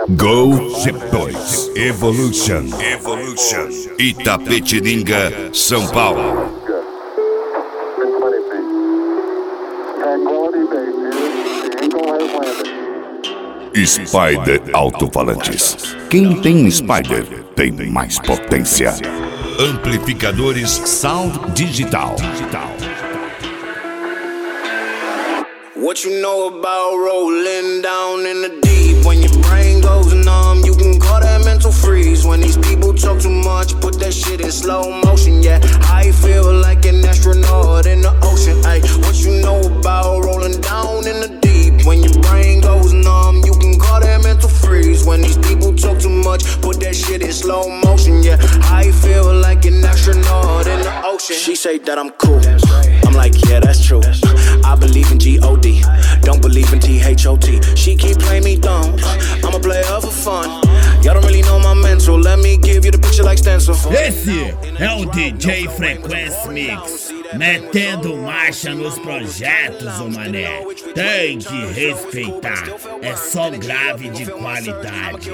Go Zip2 Evolution Itapetininga, São Paulo. Spider Alto-Falantes. Quem tem Spider tem mais potência. Amplificadores Sound Digital. What you know about rolling down in the deep? When your brain goes numb, you can call that mental freeze. When these people talk too much, put that shit in slow motion. Yeah, I feel like an astronaut in the ocean. Ay, what you know about rolling down in the deep? When your brain goes numb, you can call that mental freeze. When these people talk too much, put that shit in slow motion. Yeah, I feel like an astronaut in the ocean. She say that I'm cool. I'm like, yeah, that's true. I believe in G-O-D, don't believe in T-H-O-T. She keep playing me dumb, I'm a player for fun. Y'all don't really know my mental, let me give you the picture like stencil. Esse é o DJ Frequency Mix, metendo marcha nos projetos, ô mané. Tem que respeitar, é só grave de qualidade.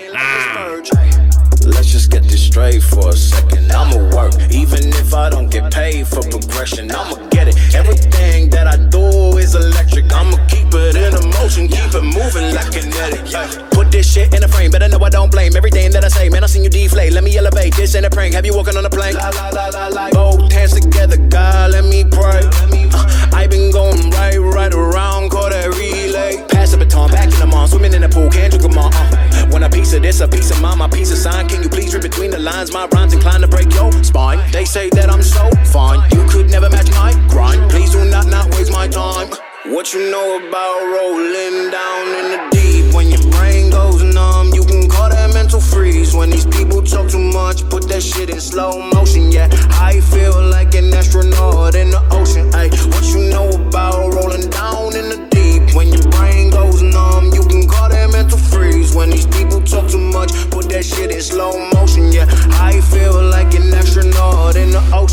Let's just get this straight for a second. I'ma work, even if I don't get paid for progression. I'ma get it. Everything that I do is electric. I'ma keep it in motion, keep it moving like kinetic. Put this shit in a frame, better know I don't blame everything that I say. Man, I seen you deflate. Let me elevate. This ain't a prank. Have you walking on a plane? Both hands together, God, let me pray. I been going right around, call that relay. Pass the baton, back in the mall, swimming in the pool, can't drink them all. Want a piece of this, a piece of mine, my piece of sign. Can you please read between the lines? My rhymes inclined to break your spine. They say that I'm so fine, you could never match my grind. Please do not waste my time. What you know about rolling down in the deep? When your brain goes numb, you can call that mental freeze. When these people talk too much, put that shit in slow motion. Yeah, I feel like an astronaut in the ocean. Ay, what you know about rolling down in the deep? When your brain goes numb, you can call that mental freeze. When these people talk too much, put that shit in slow motion. Yeah, I feel like an astronaut in the ocean.